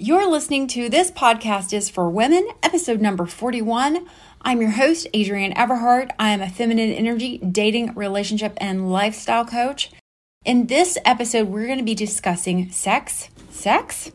You're listening to This Podcast is for Women, episode number 41. I'm your host, Adrienne Everhart. I am a feminine energy, dating, relationship, and lifestyle coach. In this episode, we're going to be discussing sex. Sex?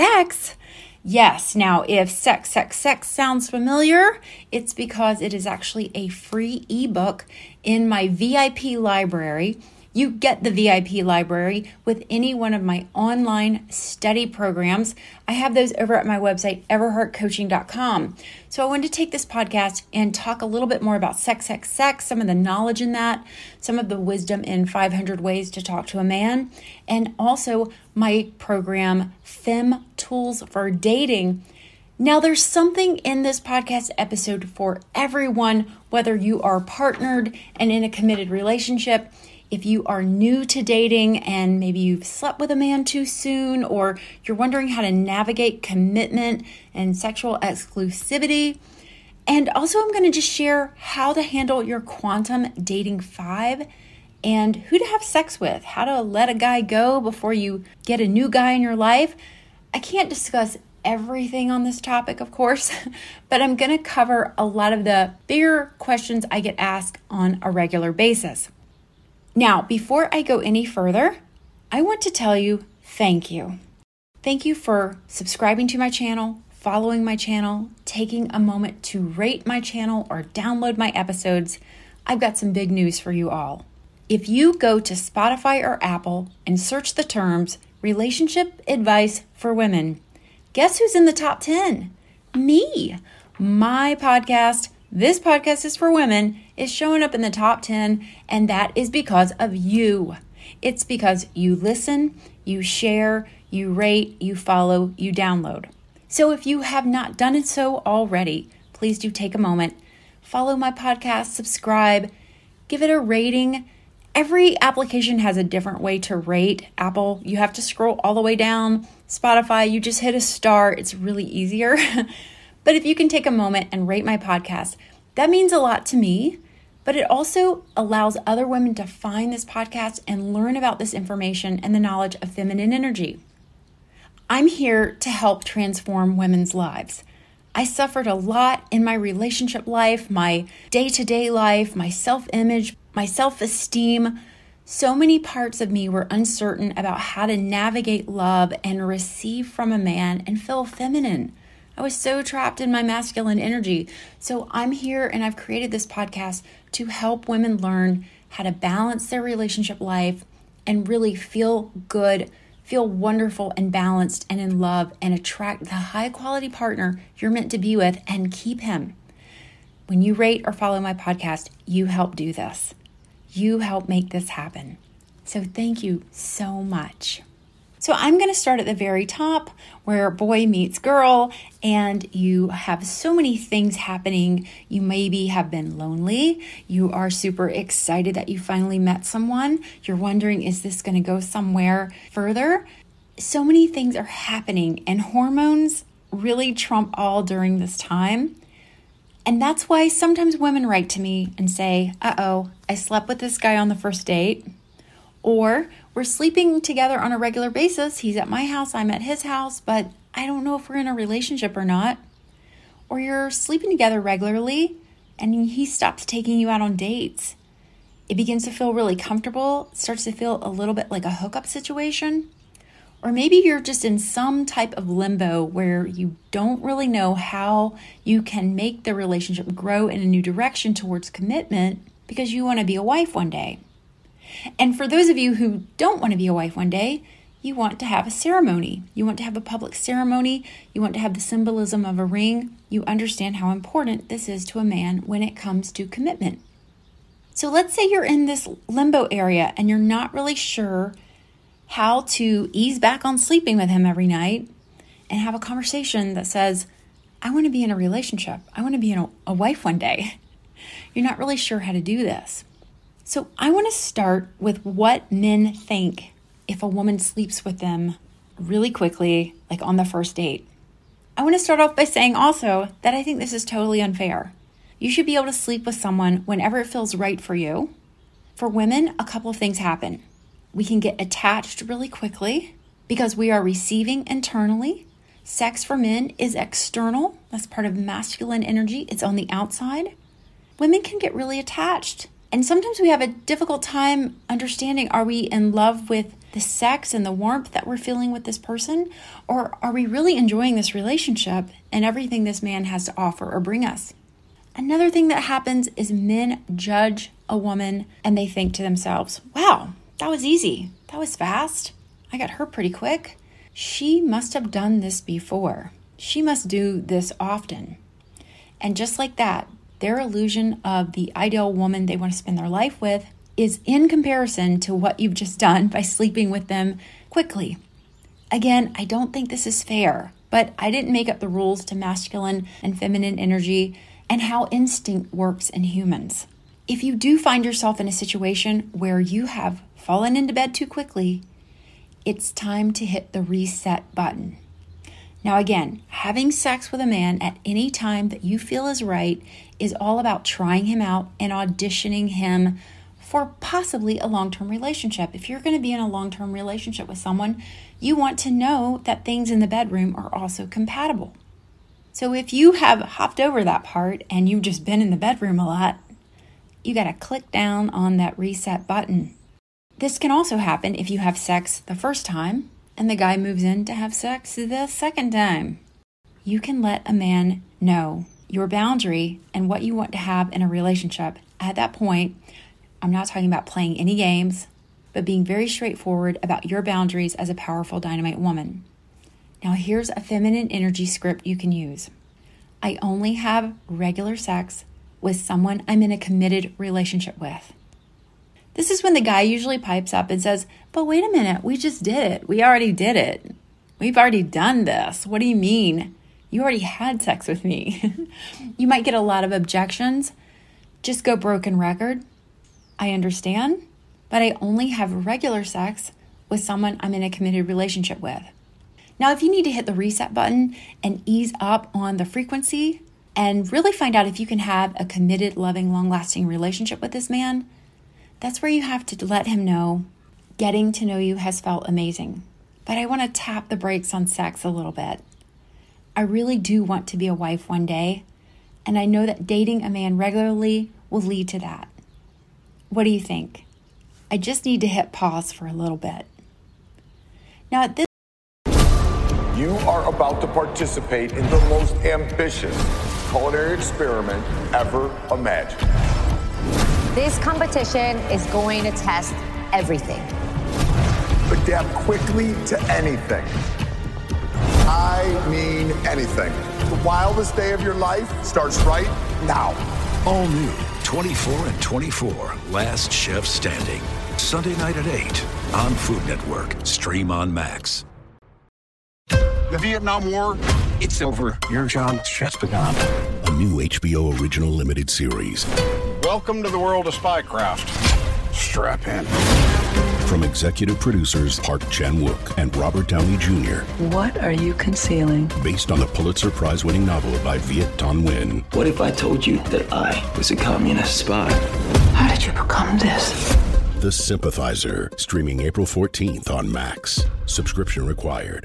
Yes. Now, if sex sounds familiar, it's because it is actually a free ebook in my VIP library. You get the VIP library with any one of my online study programs. I have those over at my website, everhartcoaching.com. So I wanted to take this podcast and talk a little bit more about sex, some of the knowledge in that, some of the wisdom in 500 Ways to Talk to a Man, and also my program, Fem Tools for Dating. Now, there's something in this podcast episode for everyone, whether you are partnered and in a committed relationship, if you are new to dating and maybe you've slept with a man too soon, or you're wondering how to navigate commitment and sexual exclusivity. And also I'm going to just share how to handle your quantum dating 5 and who to have sex with, how to let a guy go before you get a new guy in your life. I can't discuss everything on this topic, of course, but I'm going to cover a lot of the bigger questions I get asked on a regular basis. Now, before I go any further, I want to tell you thank you. Thank you for subscribing to my channel, following my channel, taking a moment to rate my channel or download my episodes. I've got some big news for you all. If you go to Spotify or Apple and search the terms Relationship Advice for Women, guess who's in the top 10? Me. My podcast, This Podcast is for Women, is showing up in the top 10, and that is because of you. It's because you listen, you share, you rate, you follow, you download. So if you have not done it so already, please do take a moment, follow my podcast, subscribe, give it a rating. Every application has a different way to rate. Apple, you have to scroll all the way down. Spotify, you just hit a star. It's really easier. But if you can take a moment and rate my podcast, that means a lot to me, but it also allows other women to find this podcast and learn about this information and the knowledge of feminine energy. I'm here to help transform women's lives. I suffered a lot in my relationship life, my day-to-day life, my self-image, my self-esteem. So many parts of me were uncertain about how to navigate love and receive from a man and feel feminine. I was so trapped in my masculine energy. So I'm here and I've created this podcast to help women learn how to balance their relationship life and really feel good, feel wonderful and balanced and in love, and attract the high quality partner you're meant to be with and keep him. When you rate or follow my podcast, you help do this. You help make this happen. So thank you so much. So I'm going to start at the very top where boy meets girl, and you have so many things happening. You maybe have been lonely. You are super excited that you finally met someone. You're wondering, is this going to go somewhere further? So many things are happening, and hormones really trump all during this time. And that's why sometimes women write to me and say, I slept with this guy on the first date. Or we're sleeping together on a regular basis. He's at my house, I'm at his house, but I don't know if we're in a relationship or not. Or you're sleeping together regularly and he stops taking you out on dates. It begins to feel really comfortable. It starts to feel a little bit like a hookup situation. Or maybe you're just in some type of limbo where you don't really know how you can make the relationship grow in a new direction towards commitment because you want to be a wife one day. And for those of you who don't want to be a wife one day, you want to have a ceremony. You want to have a public ceremony. You want to have the symbolism of a ring. You understand how important this is to a man when it comes to commitment. So let's say you're in this limbo area and you're not really sure how to ease back on sleeping with him every night and have a conversation that says, I want to be in a relationship. I want to be a wife one day. You're not really sure how to do this. So I want to start with what men think if a woman sleeps with them really quickly, like on the first date. I want to start off by saying also that I think this is totally unfair. You should be able to sleep with someone whenever it feels right for you. For women, a couple of things happen. We can get attached really quickly because we are receiving internally. Sex for men is external. That's part of masculine energy. It's on the outside. Women can get really attached. And sometimes we have a difficult time understanding, are we in love with the sex and the warmth that we're feeling with this person? Or are we really enjoying this relationship and everything this man has to offer or bring us? Another thing that happens is men judge a woman and they think to themselves, wow, that was easy. That was fast. I got her pretty quick. She must have done this before. She must do this often. And just like that, their illusion of the ideal woman they want to spend their life with is in comparison to what you've just done by sleeping with them quickly. Again, I don't think this is fair, but I didn't make up the rules to masculine and feminine energy and how instinct works in humans. If you do find yourself in a situation where you have fallen into bed too quickly, it's time to hit the reset button. Now again, having sex with a man at any time that you feel is right is all about trying him out and auditioning him for possibly a long-term relationship. If you're going to be in a long-term relationship with someone, you want to know that things in the bedroom are also compatible. So if you have hopped over that part and you've just been in the bedroom a lot, you got to click down on that reset button. This can also happen if you have sex the first time and the guy moves in to have sex the second time. You can let a man know your boundary and what you want to have in a relationship. At that point, I'm not talking about playing any games, but being very straightforward about your boundaries as a powerful dynamite woman. Now here's a feminine energy script you can use. I only have regular sex with someone I'm in a committed relationship with. This is when the guy usually pipes up and says, but wait a minute, we just did it. We already did it. We've already done this. What do you mean? You already had sex with me. You might get a lot of objections. Just go broken record. I understand, but I only have regular sex with someone I'm in a committed relationship with. Now, if you need to hit the reset button and ease up on the frequency and really find out if you can have a committed, loving, long-lasting relationship with this man, that's where you have to let him know getting to know you has felt amazing. But I want to tap the brakes on sex a little bit. I really do want to be a wife one day, and I know that dating a man regularly will lead to that. What do you think? I just need to hit pause for a little bit. Now at this You are about to participate in the most ambitious culinary experiment ever imagined. This competition is going to test everything. Adapt quickly to anything. I mean anything. The wildest day of your life starts right now. All new 24 and 24, Last Chef Standing. Sunday night at 8 on Food Network. Stream on Max. The Vietnam War, it's over. Your job just begun. A new HBO original limited series. Welcome to the world of spycraft. Strap in. From executive producers Park Chan-wook and Robert Downey Jr. What are you concealing? Based on the Pulitzer Prize-winning novel by Viet Thanh Nguyen. What if I told you that I was a communist spy? How did you become this? The Sympathizer, streaming April 14th on Max. Subscription required.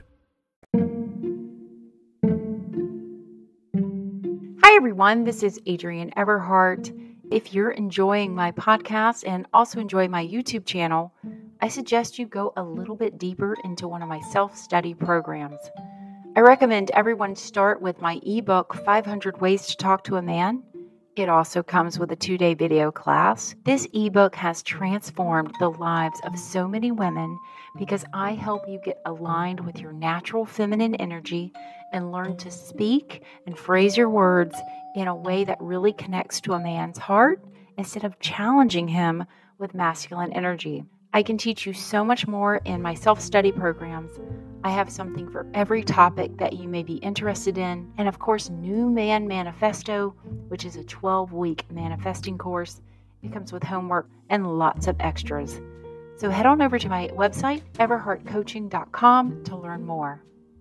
Hi everyone, this is Adrienne Everhart. If you're enjoying my podcast and also enjoy my YouTube channel, I suggest you go a little bit deeper into one of my self-study programs. I recommend everyone start with my ebook, 500 Ways to Talk to a Man. It also comes with a 2-day video class. This ebook has transformed the lives of so many women because I help you get aligned with your natural feminine energy and learn to speak and phrase your words in a way that really connects to a man's heart instead of challenging him with masculine energy. I can teach you so much more in my self-study programs. I have something for every topic that you may be interested in. And of course, New Man Manifesto, which is a 12-week manifesting course. It comes with homework and lots of extras. So head on over to my website, everhartcoaching.com, to learn more.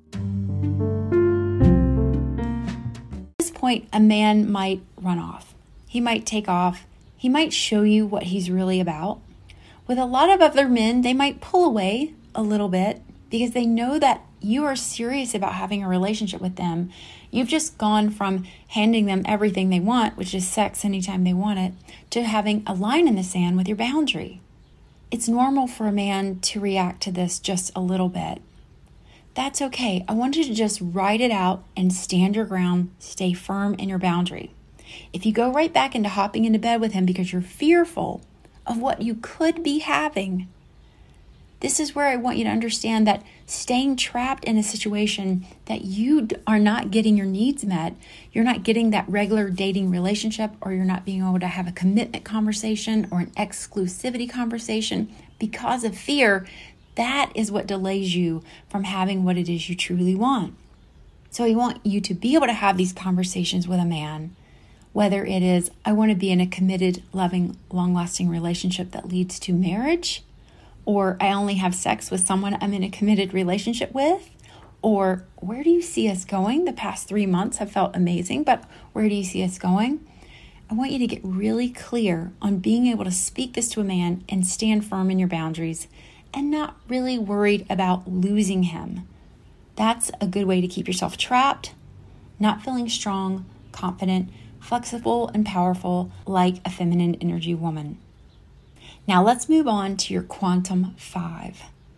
At this point, a man might run off. He might take off. He might show you what he's really about. With a lot of other men, they might pull away a little bit because they know that you are serious about having a relationship with them, you've just gone from handing them everything they want, which is sex anytime they want it, to having a line in the sand with your boundary. It's normal for a man to react to this just a little bit. That's okay. I want you to just write it out and stand your ground, stay firm in your boundary. If you go right back into hopping into bed with him because you're fearful of what you could be having, this is where I want you to understand that staying trapped in a situation that you are not getting your needs met, you're not getting that regular dating relationship, or you're not being able to have a commitment conversation or an exclusivity conversation because of fear, that is what delays you from having what it is you truly want. So I want you to be able to have these conversations with a man, whether it is, I want to be in a committed, loving, long-lasting relationship that leads to marriage, or I only have sex with someone I'm in a committed relationship with, or where do you see us going? The past 3 months have felt amazing, but where do you see us going? I want you to get really clear on being able to speak this to a man and stand firm in your boundaries and not really worried about losing him. That's a good way to keep yourself trapped, not feeling strong, confident, flexible, and powerful like a feminine energy woman. Now let's move on to your quantum 5.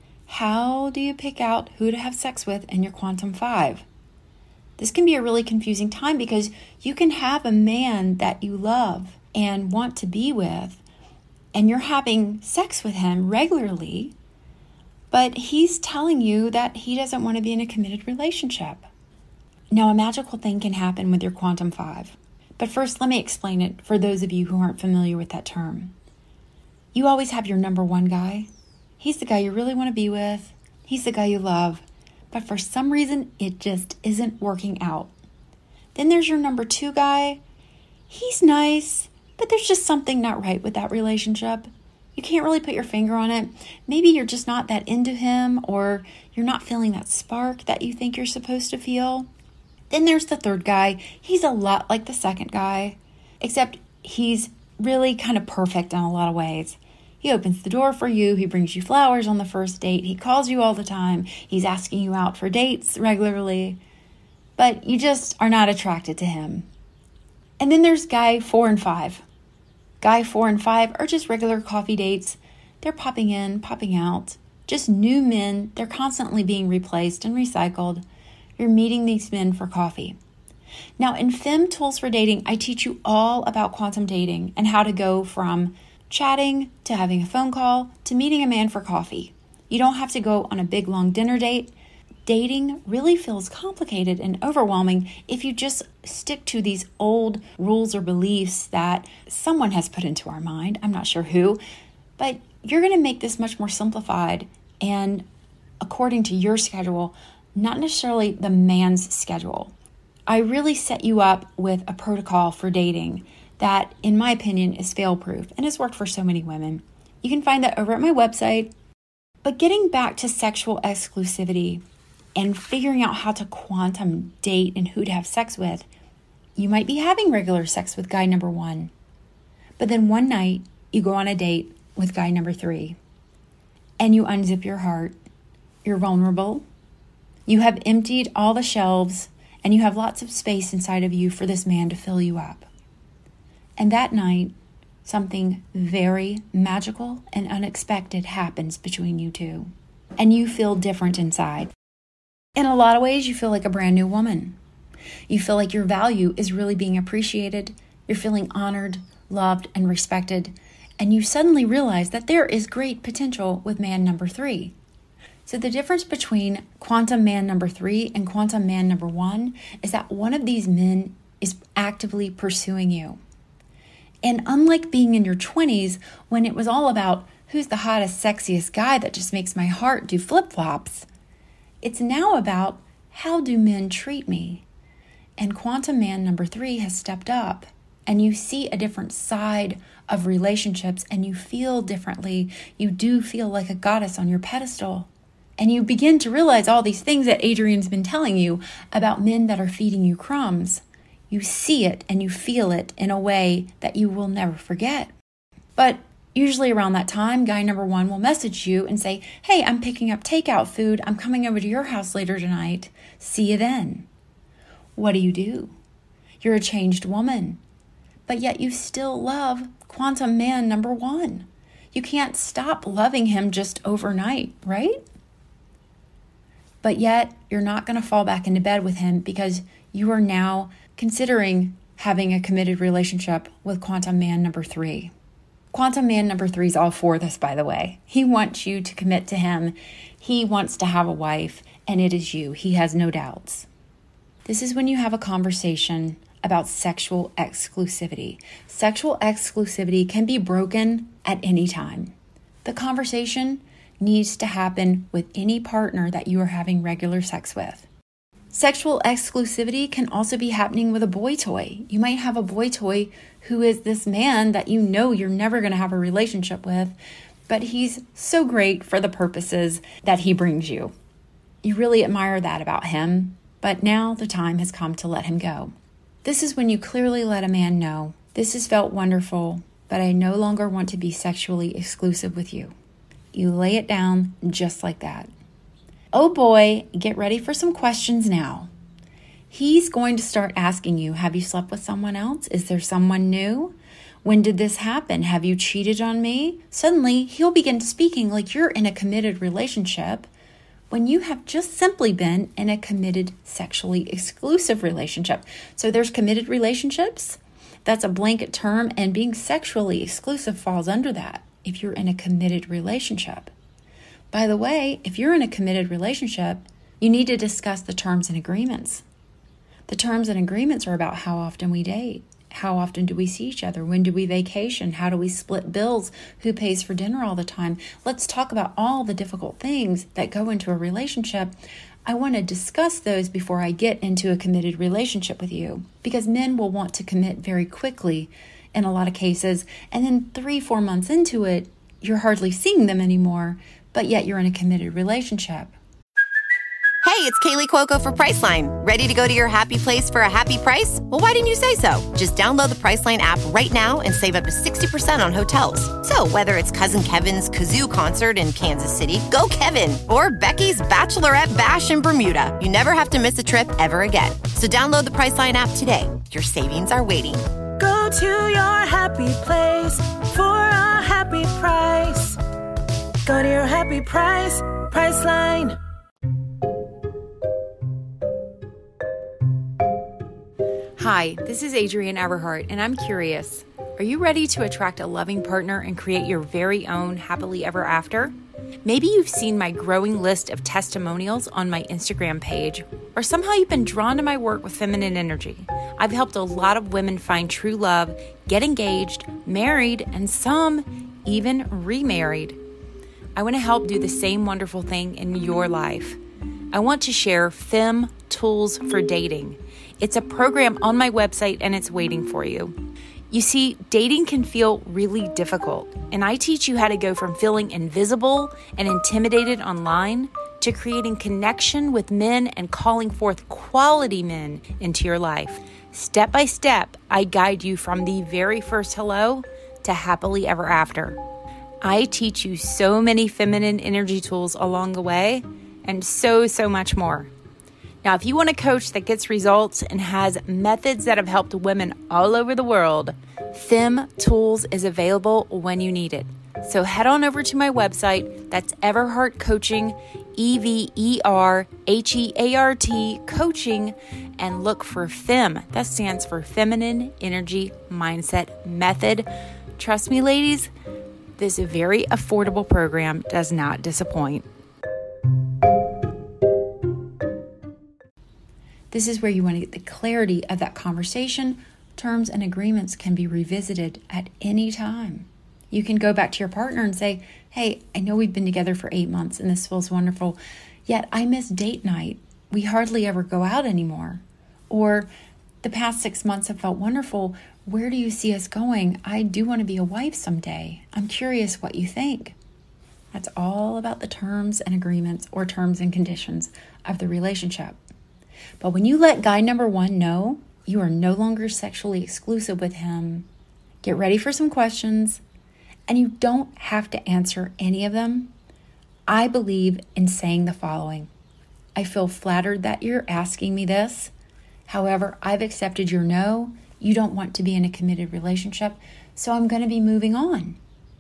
How do you pick out who to have sex with in your quantum 5? This can be a really confusing time because you can have a man that you love and want to be with, and you're having sex with him regularly, but he's telling you that he doesn't want to be in a committed relationship. Now, a magical thing can happen with your quantum 5. But first, let me explain it for those of you who aren't familiar with that term. You always have your number 1 guy. He's the guy you really want to be with. He's the guy you love. But for some reason, it just isn't working out. Then there's your number 2 guy. He's nice, but there's just something not right with that relationship. You can't really put your finger on it. Maybe you're just not that into him, or you're not feeling that spark that you think you're supposed to feel. Then there's the 3rd guy. He's a lot like the 2nd guy, except he's really kind of perfect in a lot of ways. He opens the door for you. He brings you flowers on the first date. He calls you all the time. He's asking you out for dates regularly, but you just are not attracted to him. And then there's guy 4 and 5. Guy 4 and 5 are just regular coffee dates. They're popping in, popping out. Just new men. They're constantly being replaced and recycled. You're meeting these men for coffee. Now, in Fem Tools for Dating, I teach you all about quantum dating and how to go from chatting to having a phone call to meeting a man for coffee. You don't have to go on a big, long dinner date. Dating really feels complicated and overwhelming if you just stick to these old rules or beliefs that someone has put into our mind. I'm not sure who, but you're going to make this much more simplified and according to your schedule, not necessarily the man's schedule. I really set you up with a protocol for dating that, in my opinion, is fail-proof and has worked for so many women. You can find that over at my website. But getting back to sexual exclusivity and figuring out how to quantum date and who to have sex with, you might be having regular sex with guy number 1. But then one night, you go on a date with guy number 3. And you unzip your heart. You're vulnerable. You have emptied all the shelves, and you have lots of space inside of you for this man to fill you up. And that night, something very magical and unexpected happens between you two. And you feel different inside. In a lot of ways, you feel like a brand new woman. You feel like your value is really being appreciated. You're feeling honored, loved, and respected. And you suddenly realize that there is great potential with man number 3. So the difference between quantum man number 3 and quantum man number 1 is that one of these men is actively pursuing you. And unlike being in your 20s, when it was all about who's the hottest, sexiest guy that just makes my heart do flip-flops, it's now about how do men treat me? And quantum man number 3 has stepped up, and you see a different side of relationships, and you feel differently. You do feel like a goddess on your pedestal. And you begin to realize all these things that Adrian's been telling you about men that are feeding you crumbs. You see it and you feel it in a way that you will never forget. But Usually around that time, guy number 1 will message you and say, hey, I'm picking up takeout food. I'm coming over to your house later tonight. See you then. What do? You're a changed woman, but yet you still love quantum man number 1. You can't stop loving him just overnight, right? But yet you're not going to fall back into bed with him because you are now considering having a committed relationship with quantum man number 3. Quantum man number 3 is all for this, by the way. He wants you to commit to him. He wants to have a wife, and it is you. He has no doubts. This is when you have a conversation about sexual exclusivity. Sexual exclusivity can be broken at any time. The conversation needs to happen with any partner that you are having regular sex with. Sexual exclusivity can also be happening with a boy toy. You might have a boy toy who is this man that you know you're never going to have a relationship with, but he's so great for the purposes that he brings you. You really admire that about him, but now the time has come to let him go. This is when you clearly let a man know, this has felt wonderful, but I no longer want to be sexually exclusive with you. You lay it down just like that. Oh boy, get ready for some questions now. He's going to start asking you, have you slept with someone else? Is there someone new? When did this happen? Have you cheated on me? Suddenly, he'll begin speaking like you're in a committed relationship when you have just simply been in a committed sexually exclusive relationship. So there's committed relationships. That's a blanket term, and being sexually exclusive falls under that if you're in a committed relationship. By the way, if you're in a committed relationship, you need to discuss the terms and agreements. The terms and agreements are about how often we date. How often do we see each other? When do we vacation? How do we split bills? Who pays for dinner all the time? Let's talk about all the difficult things that go into a relationship. I want to discuss those before I get into a committed relationship with you, because men will want to commit very quickly in a lot of cases. And then 3-4 months into it, you're hardly seeing them anymore, but yet you're in a committed relationship. Hey, it's Kaylee Cuoco for Priceline. Ready to go to your happy place for a happy price? Well, why didn't you say so? Just download the Priceline app right now and save up to 60% on hotels. So whether it's Cousin Kevin's Kazoo Concert in Kansas City, go Kevin, or Becky's Bachelorette Bash in Bermuda, you never have to miss a trip ever again. So download the Priceline app today. Your savings are waiting. Go to your happy place for a happy price. Go to your happy price, Priceline. Hi, this is Adrienne Everhart, and I'm curious. Are you ready to attract a loving partner and create your very own happily ever after? Maybe you've seen my growing list of testimonials on my Instagram page, or somehow you've been drawn to my work with feminine energy. I've helped a lot of women find true love, get engaged, married, and some even remarried. I want to help do the same wonderful thing in your life. I want to share Femme Tools for Dating. It's a program on my website, and it's waiting for you. You see, dating can feel really difficult, and I teach you how to go from feeling invisible and intimidated online to creating connection with men and calling forth quality men into your life. Step by step, I guide you from the very first hello to happily ever after. I teach you so many feminine energy tools along the way, and so much more. Now, if you want a coach that gets results and has methods that have helped women all over the world, Femme Tools is available when you need it. So head on over to my website. That's Everhart Coaching, EVERHEART Coaching, and look for Femme. That stands for Feminine Energy Mindset Method. Trust me, ladies, this very affordable program does not disappoint. This is where you want to get the clarity of that conversation. Terms and agreements can be revisited at any time. You can go back to your partner and say, hey, I know we've been together for 8 months and this feels wonderful, yet I miss date night. We hardly ever go out anymore. Or the past 6 months have felt wonderful. Where do you see us going? I do want to be a wife someday. I'm curious what you think. That's all about the terms and agreements or terms and conditions of the relationship. But when you let guy number 1 know you are no longer sexually exclusive with him, get ready for some questions and you don't have to answer any of them, I believe in saying the following. I feel flattered that you're asking me this. However, I've accepted your no. You don't want to be in a committed relationship, so I'm going to be moving on.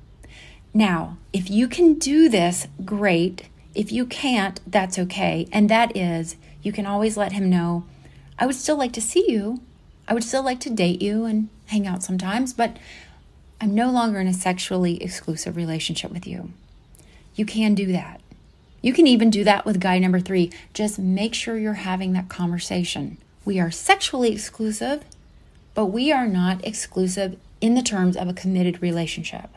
Now, if you can do this, great. If you can't, that's okay. And that is, you can always let him know, I would still like to see you. I would still like to date you and hang out sometimes, but I'm no longer in a sexually exclusive relationship with you. You can do that. You can even do that with guy number 3. Just make sure you're having that conversation. We are sexually exclusive, but we are not exclusive in the terms of a committed relationship.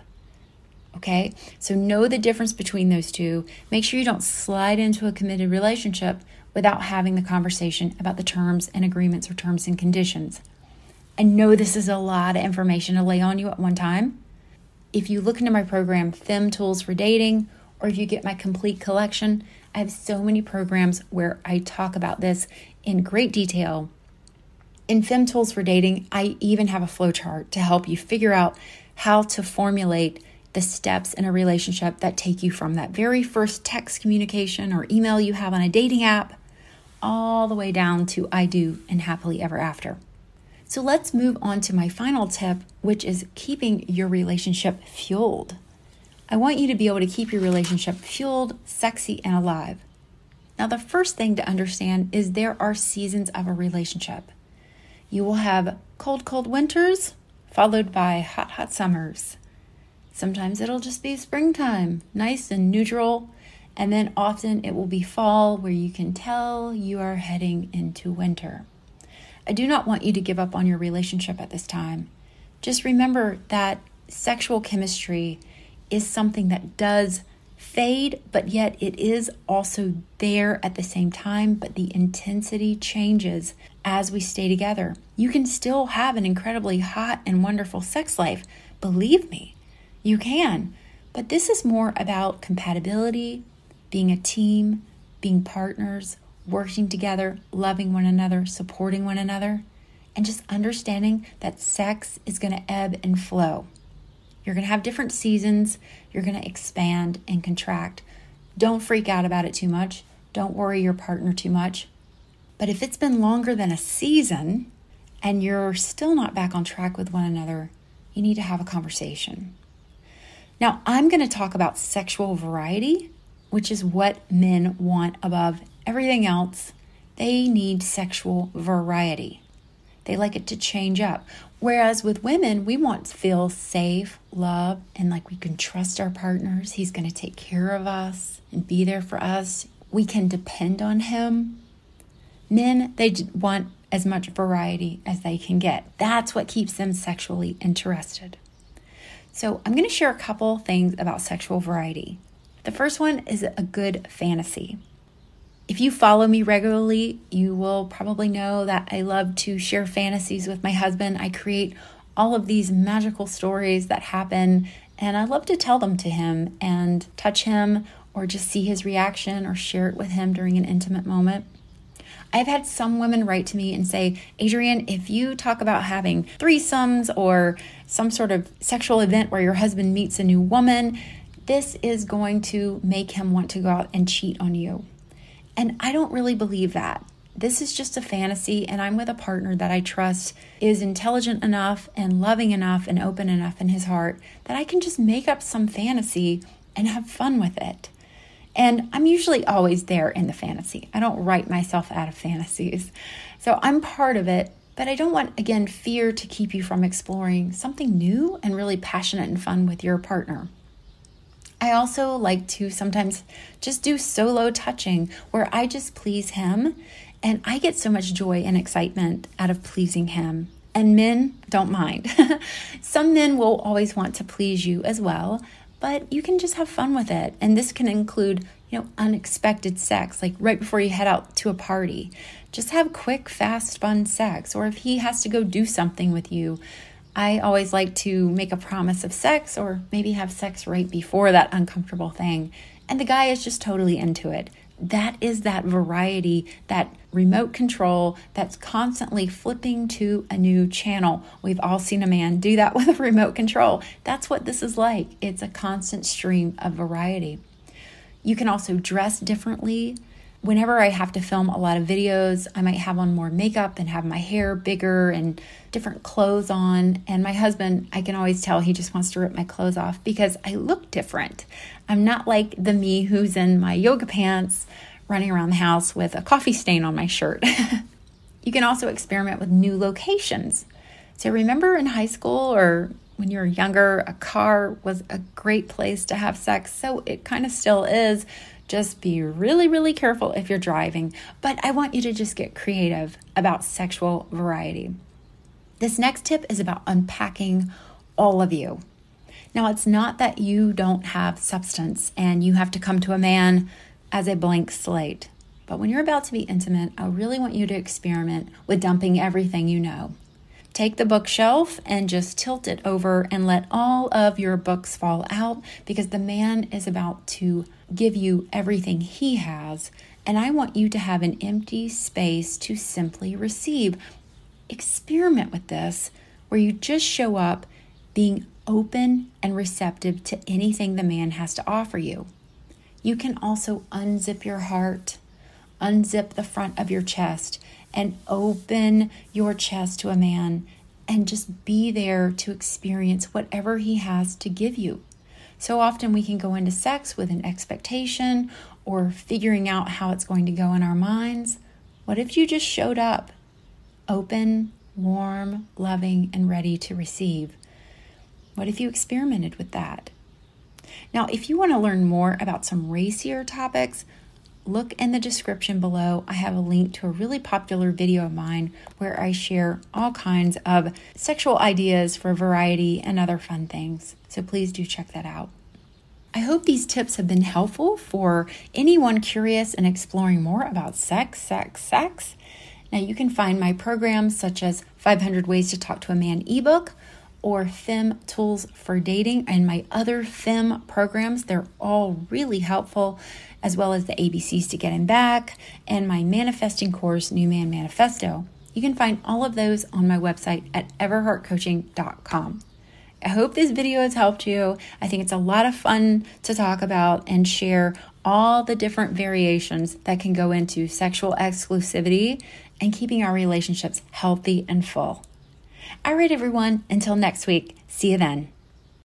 Okay? So know the difference between those two. Make sure you don't slide into a committed relationship without having the conversation about the terms and agreements or terms and conditions. I know this is a lot of information to lay on you at one time. If you look into my program, Fem Tools for Dating, or if you get my complete collection, I have so many programs where I talk about this in great detail. In Fem Tools for Dating, I even have a flowchart to help you figure out how to formulate the steps in a relationship that take you from that very first text communication or email you have on a dating app all the way down to I do and happily ever after. So let's move on to my final tip, which is keeping your relationship fueled. I want you to be able to keep your relationship fueled, sexy, and alive. Now, the first thing to understand is there are seasons of a relationship. You will have cold, cold winters followed by hot, hot summers. Sometimes it'll just be springtime, nice and neutral, and then often it will be fall where you can tell you are heading into winter. I do not want you to give up on your relationship at this time. Just remember that sexual chemistry is something that does fade, but yet it is also there at the same time, but the intensity changes as we stay together. You can still have an incredibly hot and wonderful sex life. Believe me, you can. But this is more about compatibility, being a team, being partners, working together, loving one another, supporting one another, and just understanding that sex is going to ebb and flow. You're going to have different seasons. You're going to expand and contract. Don't freak out about it too much. Don't worry your partner too much. But if it's been longer than a season and you're still not back on track with one another, you need to have a conversation. Now, I'm going to talk about sexual variety, which is what men want above everything else. They need sexual variety. They like it to change up. Whereas with women, we want to feel safe, loved, and like we can trust our partners. He's going to take care of us and be there for us. We can depend on him. Men, they want as much variety as they can get. That's what keeps them sexually interested. So I'm going to share a couple things about sexual variety. The first one is a good fantasy. If you follow me regularly, you will probably know that I love to share fantasies with my husband. I create all of these magical stories that happen, and I love to tell them to him and touch him or just see his reaction or share it with him during an intimate moment. I've had some women write to me and say, Adrienne, if you talk about having threesomes or some sort of sexual event where your husband meets a new woman, this is going to make him want to go out and cheat on you. And I don't really believe that. This is just a fantasy, and I'm with a partner that I trust is intelligent enough and loving enough and open enough in his heart that I can just make up some fantasy and have fun with it. And I'm usually always there in the fantasy. I don't write myself out of fantasies. So I'm part of it, but I don't want, again, fear to keep you from exploring something new and really passionate and fun with your partner. I also like to sometimes just do solo touching where I just please him, and I get so much joy and excitement out of pleasing him. And men don't mind. Some men will always want to please you as well, but you can just have fun with it. And this can include, unexpected sex, like right before you head out to a party. Just have quick, fast, fun sex. Or if he has to go do something with you, I always like to make a promise of sex or maybe have sex right before that uncomfortable thing. And the guy is just totally into it. That is that variety, that remote control that's constantly flipping to a new channel. We've all seen a man do that with a remote control. That's what this is like. It's a constant stream of variety. You can also dress differently. Whenever I have to film a lot of videos, I might have on more makeup and have my hair bigger and different clothes on. And my husband, I can always tell he just wants to rip my clothes off because I look different. I'm not like the me who's in my yoga pants running around the house with a coffee stain on my shirt. You can also experiment with new locations. So remember in high school or when you were younger, a car was a great place to have sex. So it kind of still is. Just be really, really careful if you're driving. But I want you to just get creative about sexual variety. This next tip is about unpacking all of you. Now, it's not that you don't have substance and you have to come to a man as a blank slate. But when you're about to be intimate, I really want you to experiment with dumping everything you know. Take the bookshelf and just tilt it over and let all of your books fall out because the man is about to give you everything he has. And I want you to have an empty space to simply receive. Experiment with this where you just show up being open and receptive to anything the man has to offer you. You can also unzip your heart, unzip the front of your chest, and open your chest to a man and just be there to experience whatever he has to give you. So often we can go into sex with an expectation or figuring out how it's going to go in our minds. What if you just showed up open, warm, loving, and ready to receive? What if you experimented with that? Now, if you want to learn more about some racier topics, look in the description below. I have a link to a really popular video of mine where I share all kinds of sexual ideas for variety and other fun things. So please do check that out. I hope these tips have been helpful for anyone curious and exploring more about sex. Now you can find my programs such as 500 Ways to Talk to a Man ebook or Femme Tools for Dating and my other Femme programs. They're all really helpful, as well as the ABCs to Getting Back and my manifesting course, New Man Manifesto. You can find all of those on my website at everhartcoaching.com. I hope this video has helped you. I think it's a lot of fun to talk about and share all the different variations that can go into sexual exclusivity and keeping our relationships healthy and full. All right, everyone, until next week, see you then.